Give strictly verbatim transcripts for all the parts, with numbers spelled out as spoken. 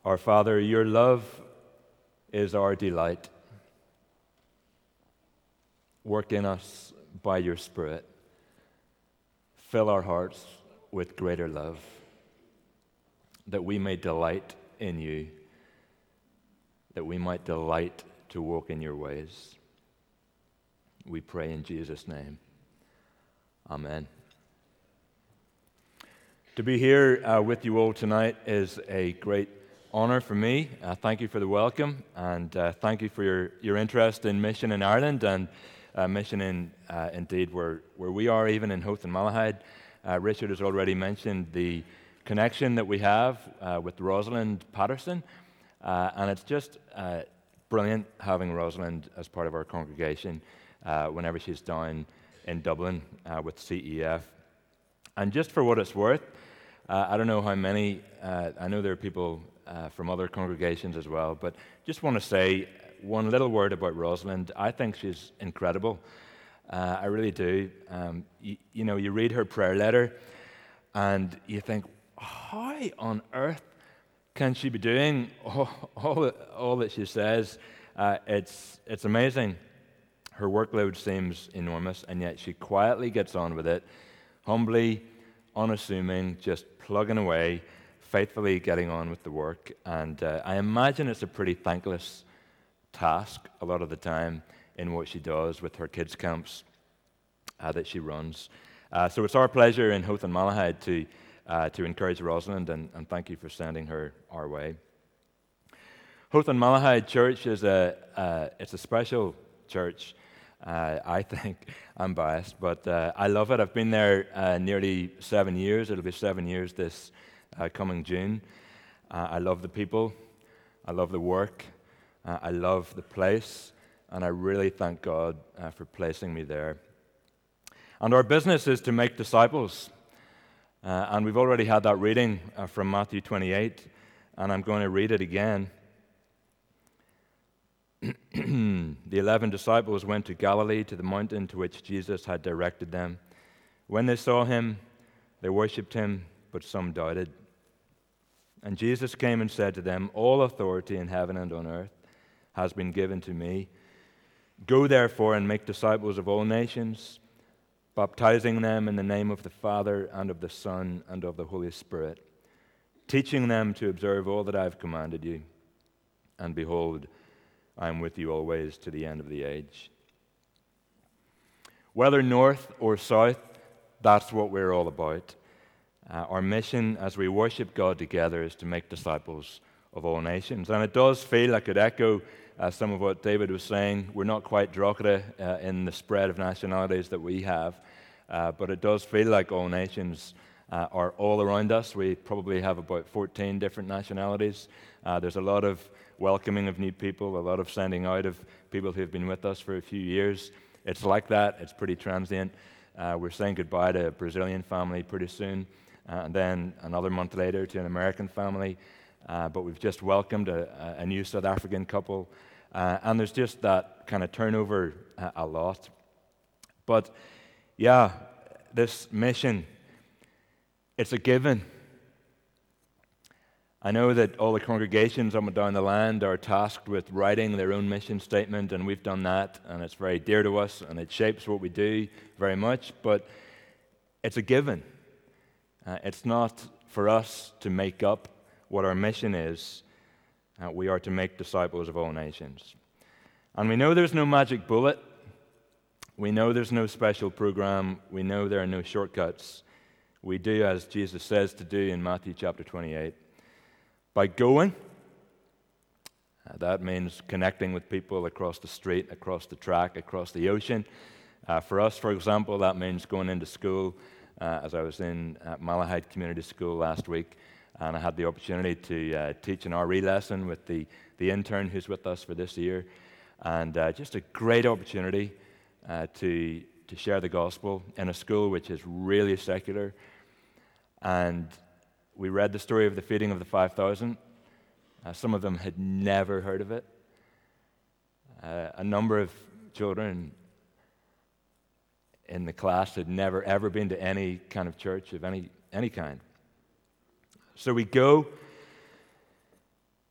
Our Father, your love is our delight. Work in us by your Spirit. Fill our hearts with greater love, that we may delight in you, that we might delight to walk in your ways. We pray in Jesus' name. Amen. To be here uh, with you all tonight is a great honor for me. Uh, thank you for the welcome, and uh, thank you for your, your interest in mission in Ireland and uh, mission in uh, indeed where, where we are, even in Howth and Malahide. Uh, Richard has already mentioned the connection that we have uh, with Rosalind Patterson, uh, and it's just uh, brilliant having Rosalind as part of our congregation uh, whenever she's down in Dublin uh, with C E F. And just for what it's worth, uh, I don't know how many, uh, I know there are people uh, from other congregations as well, but just want to say one little word about Rosalind. I think she's incredible. Uh, I really do. Um, you, you know, you read her prayer letter and you think, how on earth can she be doing all, all, that, all that she says? Uh, it's, it's amazing. Her workload seems enormous, and yet she quietly gets on with it, humbly, unassuming, just plugging away, faithfully getting on with the work. And uh, I imagine it's a pretty thankless task a lot of the time in what she does with her kids' camps uh, that she runs. Uh, so it's our pleasure in Howth and Malahide to, uh, to encourage Rosalind, and, and thank you for sending her our way. Howth and Malahide Church is a, uh, it's a special church. Uh, I think I'm biased, but uh, I love it. I've been there uh, nearly seven years. It'll be seven years this uh, coming June. Uh, I love the people. I love the work. Uh, I love the place. And I really thank God uh, for placing me there. And our business is to make disciples. Uh, and we've already had that reading uh, from Matthew twenty-eight. And I'm going to read it again. The eleven disciples went to Galilee, to the mountain to which Jesus had directed them. When they saw him, they worshipped him, but some doubted. And Jesus came and said to them, "All authority in heaven and on earth has been given to me. Go therefore and make disciples of all nations, baptizing them in the name of the Father and of the Son and of the Holy Spirit, teaching them to observe all that I have commanded you. And behold, I am with you always to the end of the age." Whether north or south, that's what we're all about. Uh, our mission as we worship God together is to make disciples of all nations. And it does feel, I could echo uh, some of what David was saying, we're not quite Drogheda uh, in the spread of nationalities that we have, uh, but it does feel like all nations uh, are all around us. We probably have about fourteen different nationalities. Uh, there's a lot of welcoming of new people, a lot of sending out of people who've been with us for a few years. It's like that. It's pretty transient. Uh, we're saying goodbye to a Brazilian family pretty soon, uh, and then another month later to an American family. Uh, but we've just welcomed a, a new South African couple, uh, and there's just that kind of turnover uh, a lot. But yeah, this mission, it's a given. I know that all the congregations up and down the land are tasked with writing their own mission statement, and we've done that, and it's very dear to us, and it shapes what we do very much, but it's a given. Uh, it's not for us to make up what our mission is. Uh, we are to make disciples of all nations. And we know there's no magic bullet. We know there's no special program. We know there are no shortcuts. We do as Jesus says to do in Matthew chapter twenty-eight. By going, uh, that means connecting with people across the street, across the track, across the ocean. Uh, for us, for example, that means going into school. Uh, as I was in uh, Malahide Community School last week, and I had the opportunity to uh, teach an R E lesson with the, the intern who's with us for this year. And uh, just a great opportunity uh, to, to share the gospel in a school which is really secular. And we read the story of the feeding of the five thousand. Uh, some of them had never heard of it. Uh, a number of children in the class had never, ever been to any kind of church of any, any kind. So we go,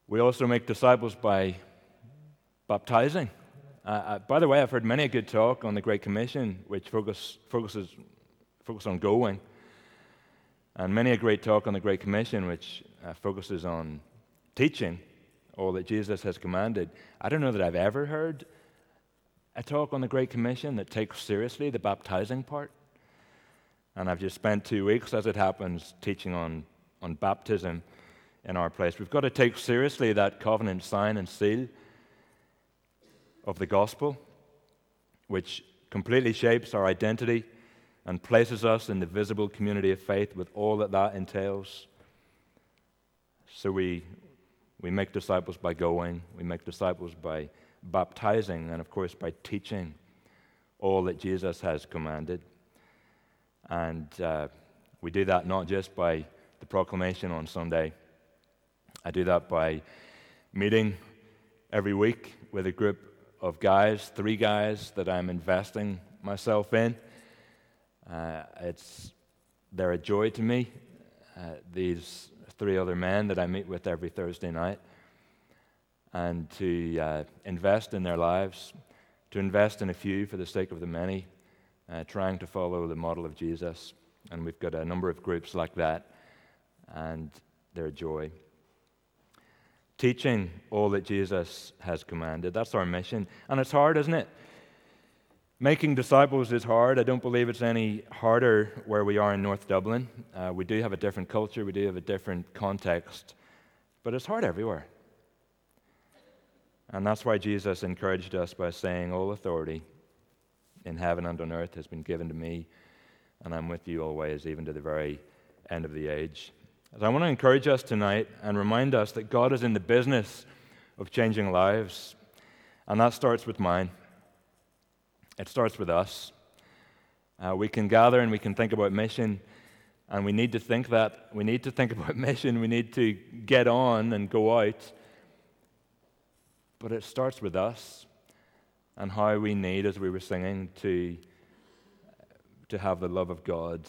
We also make disciples by baptizing. Uh, uh, by the way, I've heard many a good talk on the Great Commission, which focus, focuses focus on going, and many a great talk on the Great Commission, which uh, focuses on teaching all that Jesus has commanded. I don't know that I've ever heard a talk on the Great Commission that takes seriously the baptizing part. And I've just spent two weeks, as it happens, teaching on, on baptism in our place. We've got to take seriously that covenant sign and seal of the gospel, which completely shapes our identity and places us in the visible community of faith with all that that entails. So we we make disciples by going, we make disciples by baptizing, and of course by teaching all that Jesus has commanded. And uh, we do that not just by the proclamation on Sunday. I do that by meeting every week with a group of guys, three guys that I'm investing myself in. Uh, it's they're a joy to me. Uh, these three other men that I meet with every Thursday night, and to uh, invest in their lives, to invest in a few for the sake of the many, uh, trying to follow the model of Jesus. And we've got a number of groups like that, and they're a joy. Teaching all that Jesus has commanded. That's our mission. And it's hard, isn't it? Making disciples is hard. I don't believe it's any harder where we are in North Dublin. Uh, we do have a different culture. We do have a different context. But it's hard everywhere. And that's why Jesus encouraged us by saying, all authority in heaven and on earth has been given to me, and I'm with you always, even to the very end of the age. As I want to encourage us tonight and remind us that God is in the business of changing lives, and that starts with mine. It starts with us. Uh, we can gather and we can think about mission, and we need to think that. We need to think about mission. We need to get on and go out. But it starts with us and how we need, as we were singing, to, to have the love of God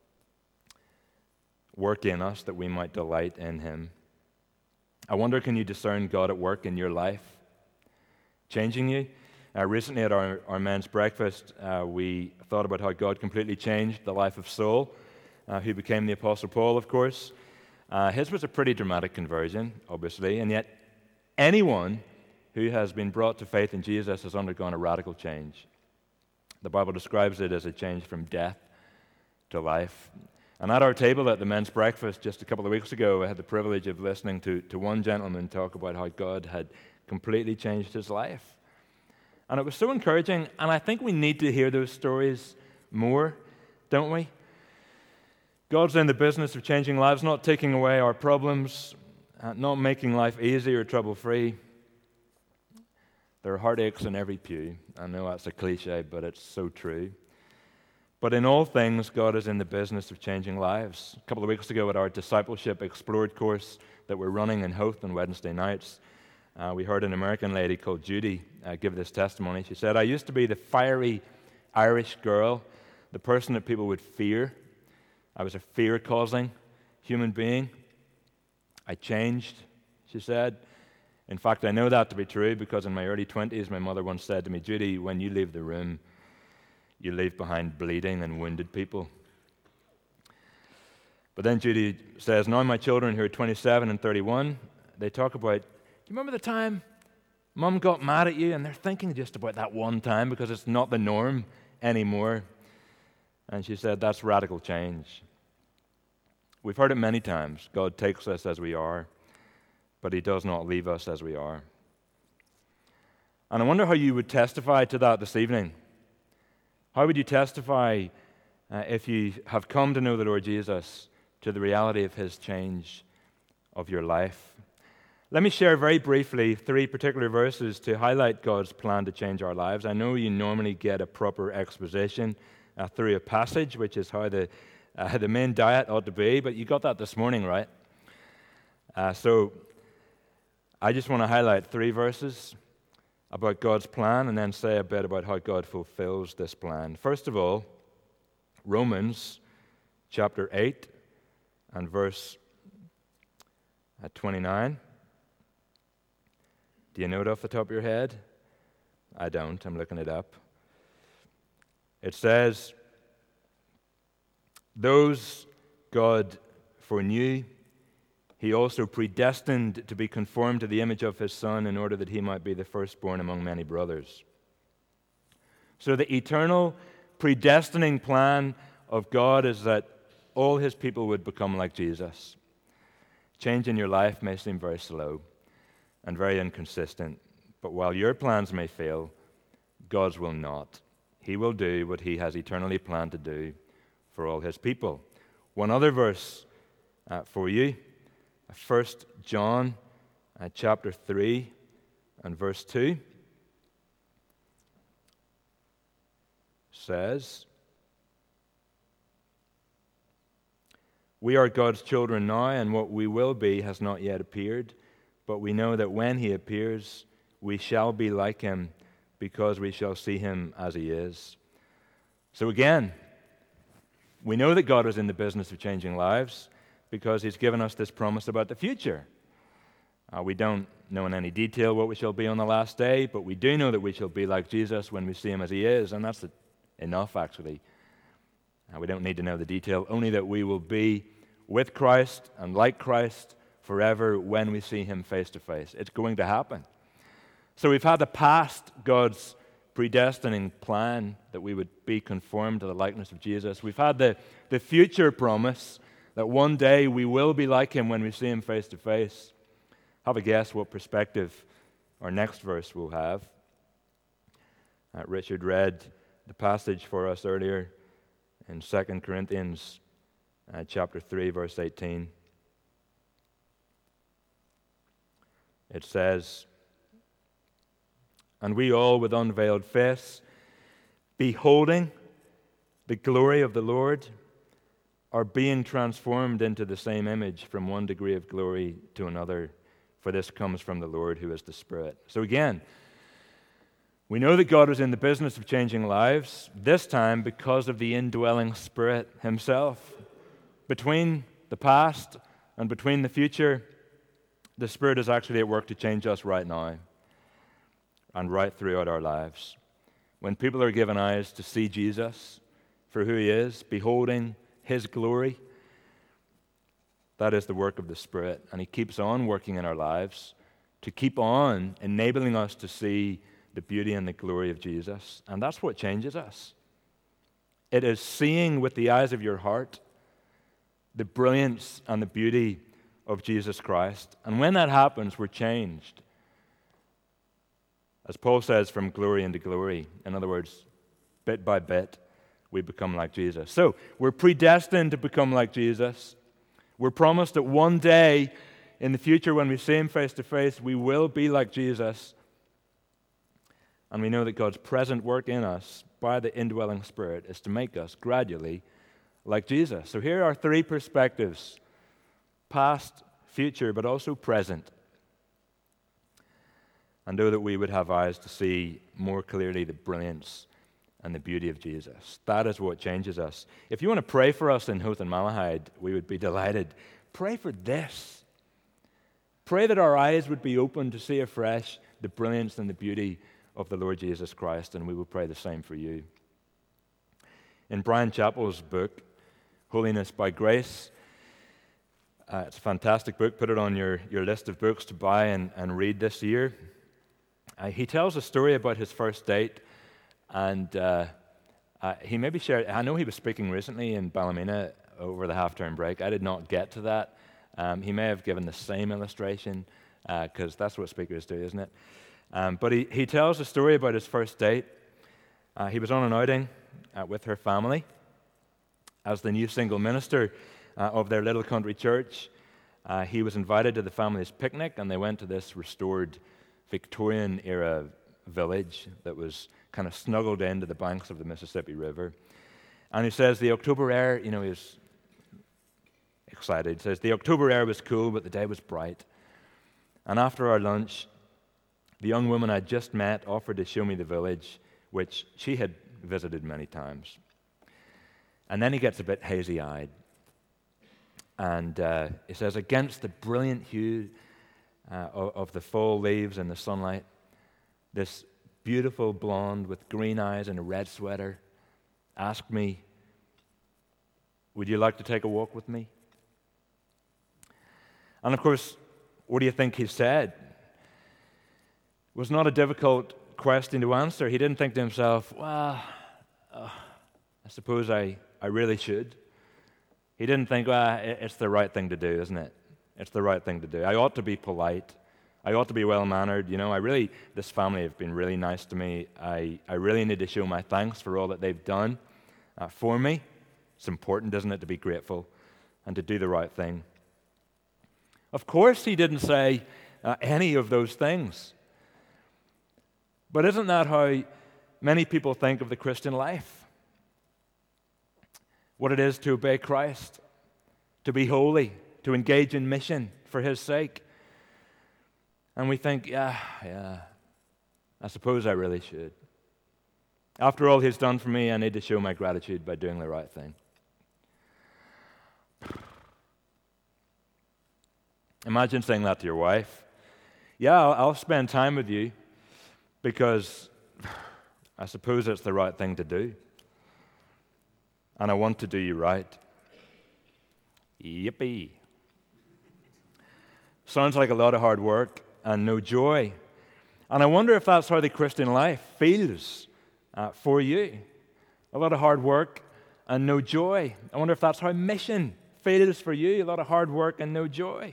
work in us that we might delight in Him. I wonder, can you discern God at work in your life, changing you? Uh, recently at our, our men's breakfast, uh, we thought about how God completely changed the life of Saul, uh, who became the Apostle Paul, of course. Uh, his was a pretty dramatic conversion, obviously, and yet anyone who has been brought to faith in Jesus has undergone a radical change. The Bible describes it as a change from death to life. And at our table at the men's breakfast just a couple of weeks ago, I had the privilege of listening to, to one gentleman talk about how God had completely changed his life. And it was so encouraging, and I think we need to hear those stories more, don't we? God's in the business of changing lives, not taking away our problems, uh, not making life easy or trouble-free. There are heartaches in every pew. I know that's a cliche, but it's so true. But in all things, God is in the business of changing lives. A couple of weeks ago at our Discipleship Explored course that we're running in Howth on Wednesday nights, uh, we heard an American lady called Judy uh, give this testimony. She said, I used to be the fiery Irish girl, the person that people would fear. I was a fear-causing human being. I changed, she said. In fact, I know that to be true because in my early twenties, my mother once said to me, Judy, when you leave the room, you leave behind bleeding and wounded people. But then Judy says, now my children who are twenty-seven and thirty-one, they talk about, do you remember the time Mum got mad at you? And they're thinking just about that one time because it's not the norm anymore. And she said, that's radical change. We've heard it many times. God takes us as we are, but He does not leave us as we are. And I wonder how you would testify to that this evening. How would you testify uh, if you have come to know the Lord Jesus, to the reality of His change of your life? Let me share very briefly three particular verses to highlight God's plan to change our lives. I know you normally get a proper exposition uh, through a passage, which is how the, uh, the main diet ought to be, but you got that this morning, right? Uh, so I just want to highlight three verses about God's plan and then say a bit about how God fulfills this plan. First of all, Romans chapter eight and verse twenty-nine. Do you know it off the top of your head? I don't. I'm looking it up. It says, those God foreknew, he also predestined to be conformed to the image of his Son in order that he might be the firstborn among many brothers. So the eternal predestining plan of God is that all his people would become like Jesus. Change in your life may seem very slow and very inconsistent, but while your plans may fail, God's will not. He will do what he has eternally planned to do for all his people. One other verse uh, for you, First John uh, chapter three and verse two says, we are God's children now, and what we will be has not yet appeared, but we know that when he appears, we shall be like him, because we shall see him as he is. So again, we know that God is in the business of changing lives because he's given us this promise about the future. Uh, we don't know in any detail what we shall be on the last day, but we do know that we shall be like Jesus when we see him as he is, and that's enough, actually. Uh, we don't need to know the detail, only that we will be with Christ and like Christ forever when we see him face to face. It's going to happen. So we've had the past, God's predestining plan that we would be conformed to the likeness of Jesus. We've had the, the future promise that one day we will be like him when we see him face to face. Have a guess what perspective our next verse will have. Uh, Richard read the passage for us earlier in Second Corinthians uh, chapter three, verse eighteen. It says, and we all with unveiled face, beholding the glory of the Lord, are being transformed into the same image from one degree of glory to another, for this comes from the Lord who is the Spirit. So again, we know that God was in the business of changing lives, this time because of the indwelling Spirit himself. Between the past and between the future, the Spirit is actually at work to change us right now and right throughout our lives. When people are given eyes to see Jesus for who he is, beholding his glory, that is the work of the Spirit. And he keeps on working in our lives to keep on enabling us to see the beauty and the glory of Jesus. And that's what changes us. It is seeing with the eyes of your heart the brilliance and the beauty of Jesus Christ. And when that happens, we're changed. As Paul says, from glory into glory. In other words, bit by bit, we become like Jesus. So, we're predestined to become like Jesus. We're promised that one day in the future when we see him face to face, we will be like Jesus. And we know that God's present work in us by the indwelling Spirit is to make us gradually like Jesus. So here are three perspectives: past, future, but also present. And know that we would have eyes to see more clearly the brilliance and the beauty of Jesus. That is what changes us. If you want to pray for us in Howth and Malahide, we would be delighted. Pray for this. Pray that our eyes would be open to see afresh the brilliance and the beauty of the Lord Jesus Christ, and we will pray the same for you. In Brian Chappell's book, Holiness by Grace, uh, it's a fantastic book. Put it on your, your list of books to buy and, and read this year. Uh, he tells a story about his first date, and uh, uh, he maybe shared, I know he was speaking recently in Ballymena over the half-term break. I did not get to that. Um, he may have given the same illustration, because uh, that's what speakers do, isn't it? Um, but he, he tells a story about his first date. Uh, he was on an outing uh, with her family as the new single minister uh, of their little country church. Uh, he was invited to the family's picnic, and they went to this restored Victorian-era village that was kind of snuggled into the banks of the Mississippi River. And he says the October air, you know, he was excited. He says, the October air was cool, but the day was bright. And after our lunch, the young woman I'd just met offered to show me the village, which she had visited many times. And then he gets a bit hazy-eyed. And uh, he says, against the brilliant hue uh, of, of the fall leaves in the sunlight. This beautiful blonde with green eyes and a red sweater asked me, "Would you like to take a walk with me?" And of course, what do you think he said? It was not a difficult question to answer. He didn't think to himself, well, uh, I suppose I, I really should. He didn't think, well, it's the right thing to do, isn't it? It's the right thing to do. I ought to be polite. I ought to be well-mannered. You know, I really, this family have been really nice to me. I, I really need to show my thanks for all that they've done uh, for me. It's important, isn't it, to be grateful and to do the right thing. Of course, he didn't say uh, any of those things. But isn't that how many people think of the Christian life? What it is to obey Christ, to be holy, to engage in mission for His sake. And we think, yeah, yeah, I suppose I really should. After all He's done for me, I need to show my gratitude by doing the right thing. Imagine saying that to your wife. Yeah, I'll, I'll spend time with you because I suppose it's the right thing to do. And I want to do you right. Yippee. Sounds like a lot of hard work and no joy. And I wonder if that's how the Christian life feels uh, for you. A lot of hard work and no joy. I wonder if that's how mission feels for you. A lot of hard work and no joy.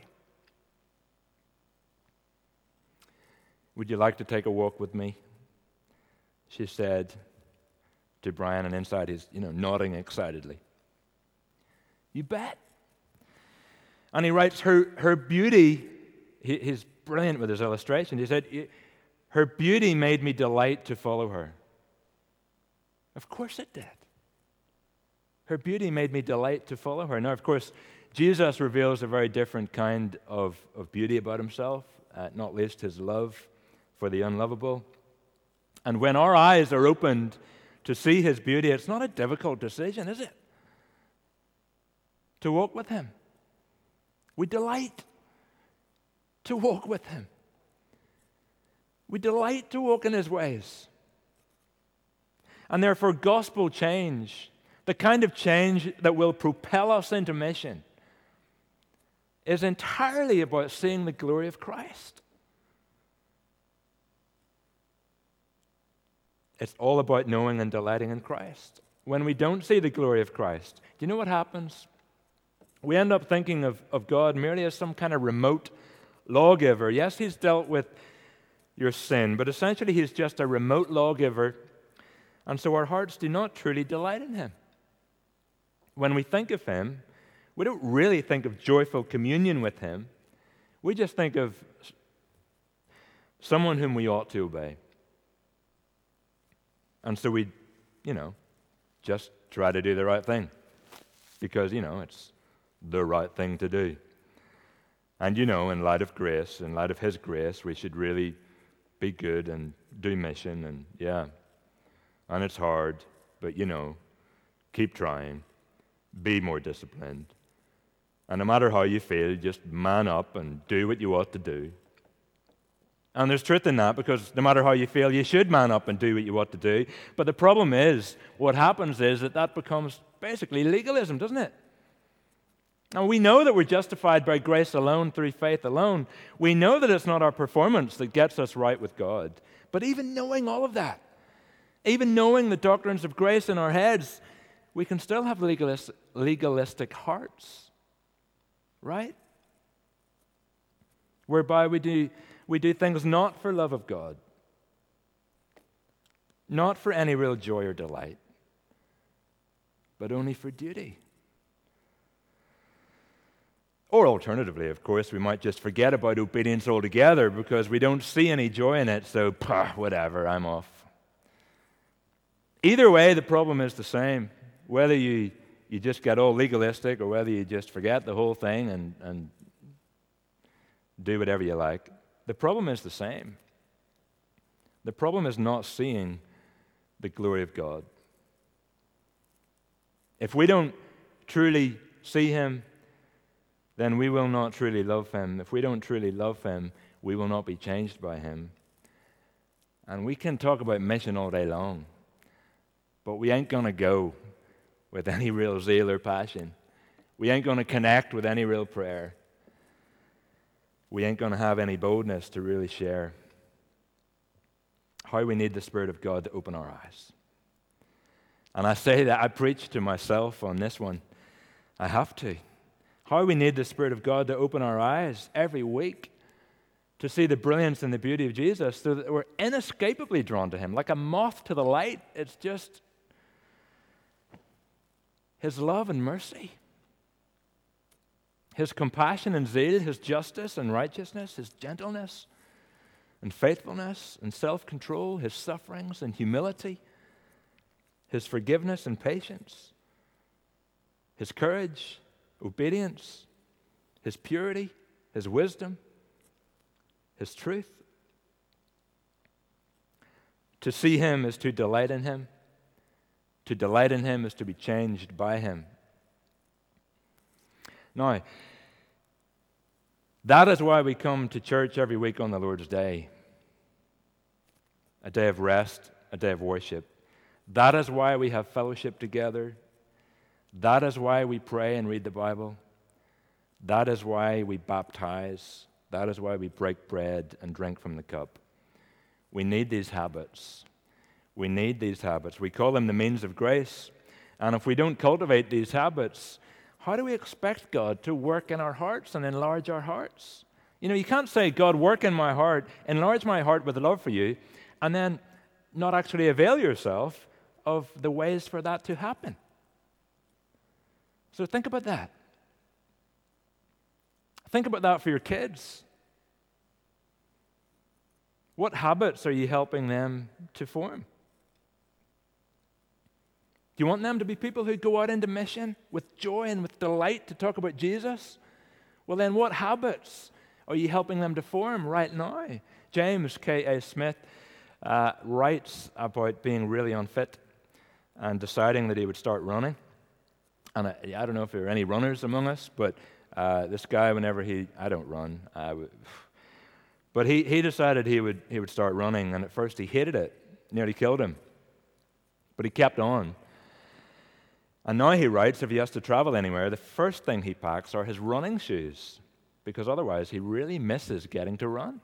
Would you like to take a walk with me? She said to Brian, and inside he's, you know, nodding excitedly. You bet. And he writes, her, her beauty, he, he's brilliant with his illustration. He said, her beauty made me delight to follow her. Of course it did. Her beauty made me delight to follow her. Now, of course, Jesus reveals a very different kind of, of beauty about himself, uh, not least his love for the unlovable. And when our eyes are opened to see his beauty, it's not a difficult decision, is it? To walk with him. We delight to walk with him. We delight to walk in his ways. And therefore, gospel change, the kind of change that will propel us into mission, is entirely about seeing the glory of Christ. It's all about knowing and delighting in Christ. When we don't see the glory of Christ, do you know what happens? We end up thinking of, of God merely as some kind of remote lawgiver. Yes, he's dealt with your sin, but essentially he's just a remote lawgiver, and so our hearts do not truly delight in him. When we think of him, we don't really think of joyful communion with him. We just think of someone whom we ought to obey. And so we, you know, just try to do the right thing because, you know, it's the right thing to do. And, you know, in light of grace, in light of his grace, we should really be good and do mission and, yeah. And it's hard, but, you know, keep trying. Be more disciplined. And no matter how you feel, just man up and do what you ought to do. And there's truth in that, because no matter how you feel, you should man up and do what you ought to do. But the problem is, what happens is that that becomes basically legalism, doesn't it? And we know that we're justified by grace alone, through faith alone. We know that it's not our performance that gets us right with God. But even knowing all of that, even knowing the doctrines of grace in our heads, we can still have legalist, legalistic hearts, right? Whereby we do... We do things not for love of God, not for any real joy or delight, but only for duty. Or alternatively, of course, we might just forget about obedience altogether because we don't see any joy in it, so pah, whatever, I'm off. Either way, the problem is the same. Whether you, you just get all legalistic or whether you just forget the whole thing and, and do whatever you like. The problem is the same. The problem is not seeing the glory of God. If we don't truly see him, then we will not truly love him. If we don't truly love him, we will not be changed by him. And we can talk about mission all day long, but we ain't going to go with any real zeal or passion. We ain't going to connect with any real prayer. We ain't going to have any boldness to really share how we need the Spirit of God to open our eyes. And I say that, I preach to myself on this one. I have to. How we need the Spirit of God to open our eyes every week to see the brilliance and the beauty of Jesus so that we're inescapably drawn to him. Like a moth to the light, it's just his love and mercy, his compassion and zeal, his justice and righteousness, his gentleness and faithfulness and self-control, his sufferings and humility, his forgiveness and patience, his courage, obedience, his purity, his wisdom, his truth. To see him is to delight in him. To delight in him is to be changed by him. Now, that is why we come to church every week on the Lord's Day. A day of rest, a day of worship. That is why we have fellowship together. That is why we pray and read the Bible. That is why we baptize. That is why we break bread and drink from the cup. We need these habits. We need these habits. We call them the means of grace. And if we don't cultivate these habits, how do we expect God to work in our hearts and enlarge our hearts? You know, you can't say, God, work in my heart, enlarge my heart with love for you, and then not actually avail yourself of the ways for that to happen. So think about that. Think about that for your kids. What habits are you helping them to form? Do you want them to be people who go out into mission with joy and with delight to talk about Jesus? Well, then what habits are you helping them to form right now? James K A. Smith uh, writes about being really unfit and deciding that he would start running. And I, I don't know if there are any runners among us, but uh, this guy, whenever he, I don't run, I w- but he, he decided he would he would start running, and at first he hated it, nearly killed him. But he kept on. And now he writes, if he has to travel anywhere, the first thing he packs are his running shoes, because otherwise he really misses getting to run.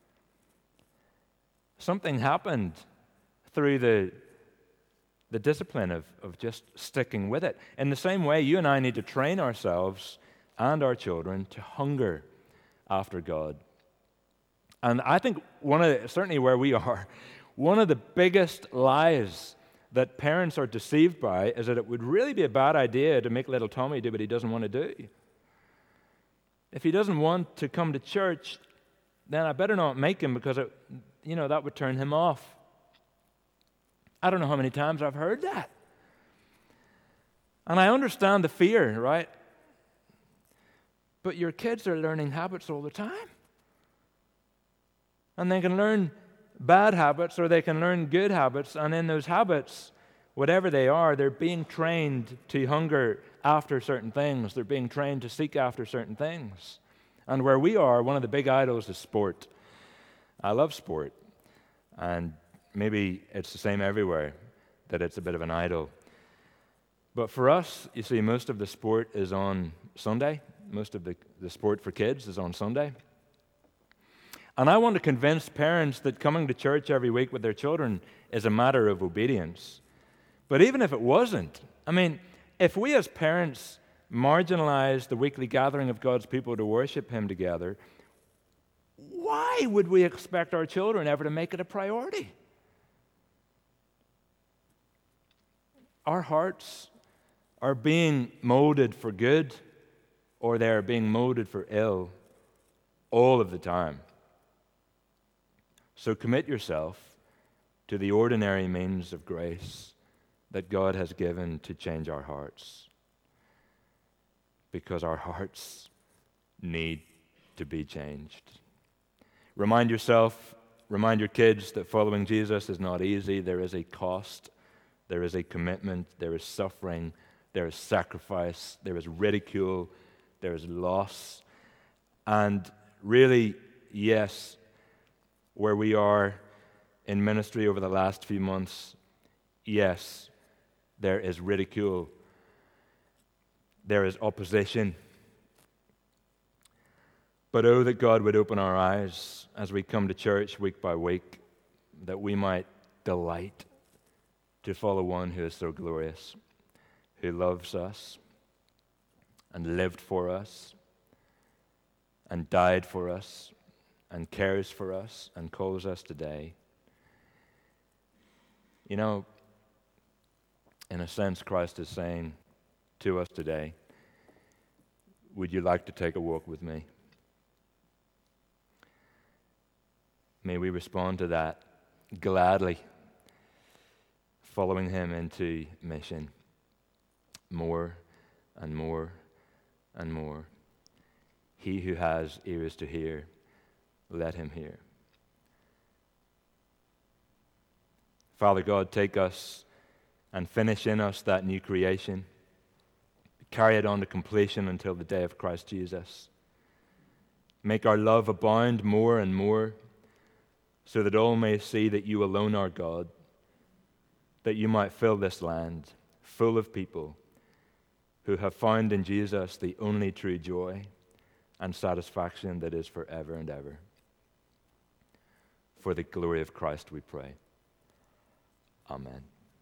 Something happened through the, the discipline of, of just sticking with it. In the same way, you and I need to train ourselves and our children to hunger after God. And I think one of the, certainly where we are, one of the biggest lies that parents are deceived by is that it would really be a bad idea to make little Tommy do what he doesn't want to do. If he doesn't want to come to church, then I better not make him, because it, you know, that would turn him off. I don't know how many times I've heard that. And I understand the fear, right? But your kids are learning habits all the time. And they can learn bad habits or they can learn good habits, and in those habits, whatever they are, they're being trained to hunger after certain things. They're being trained to seek after certain things. And where we are, one of the big idols is sport. I love sport, and maybe it's the same everywhere, that it's a bit of an idol. But for us, you see, most of the sport is on Sunday. Most of the, the sport for kids is on Sunday. And I want to convince parents that coming to church every week with their children is a matter of obedience. But even if it wasn't, I mean, if we as parents marginalize the weekly gathering of God's people to worship Him together, why would we expect our children ever to make it a priority? Our hearts are being molded for good, or they are being molded for ill all of the time. So commit yourself to the ordinary means of grace that God has given to change our hearts, because our hearts need to be changed. Remind yourself, remind your kids that following Jesus is not easy. There is a cost, there is a commitment, there is suffering, there is sacrifice, there is ridicule, there is loss. And really, yes, where we are in ministry over the last few months, yes, there is ridicule. There is opposition. But oh, that God would open our eyes as we come to church week by week, that we might delight to follow one who is so glorious, who loves us and lived for us and died for us and cares for us and calls us today. You know, in a sense, Christ is saying to us today, would you like to take a walk with me? May we respond to that gladly, following him into mission more and more and more. He who has ears to hear, let him hear. Father God, take us and finish in us that new creation. Carry it on to completion until the day of Christ Jesus. Make our love abound more and more, so that all may see that you alone are God, that you might fill this land full of people who have found in Jesus the only true joy and satisfaction that is forever and ever. For the glory of Christ we pray. Amen.